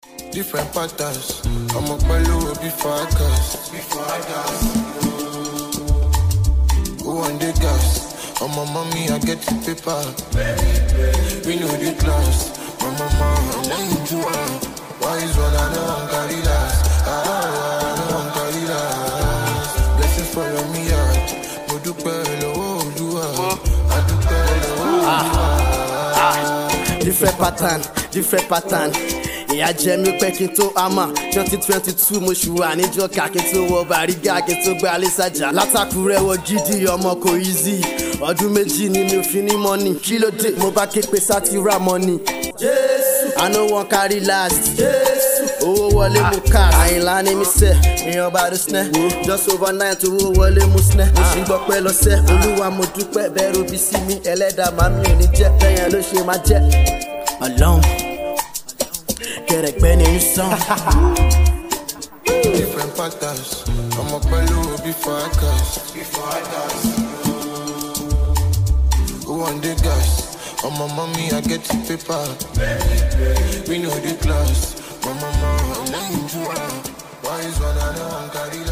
Different patterns. I'm a bellow before I gas. Who on the gas? I'm a mommy, I get the paper. We know the class. My mama, I'm lying to her. Why is one I don't carry last? I don't carry last. Blessings follow me out. Mo dúpẹ́ lọ́wọ́ Olúwa. I dúpẹ́ lọ́wọ́ Olúwa. Different pattern. Ìyá jẹ mí pẹ́ kí n tó àmà 2022 mo ṣù wà níjọ́ ká kí n tó wọ Bàrígà kí n tó gbé Alẹ́sàjà látàkùrẹ́ wọ Gidi ọmọ kò easy ọdún méjì ni mi ò fi ní money kí ló dé mo bá ké pé sátì ra money Jésù I no wan carry last Jésù owó wọlé mo cash Àyìnlá ni mi sẹ́ èèyàn bá dé snẹ́ just overnight owó wọlé mo snẹ́ mo sì gbọ́ pẹ́ lọ́sẹ̀ Olúwa mo dúpẹ́ bẹ́ẹ̀ robi sí mi ẹlẹ́dàá màmí ò ní jẹ́ bẹ́yẹn ló ṣe máa jẹ́ Ọlọ́run. Different patterns. I'm a bellow before I gas. Who on the gas? I'm a mommy, I get the paper. We know the class. My mama, I'm lying to her. Why is one I don't carry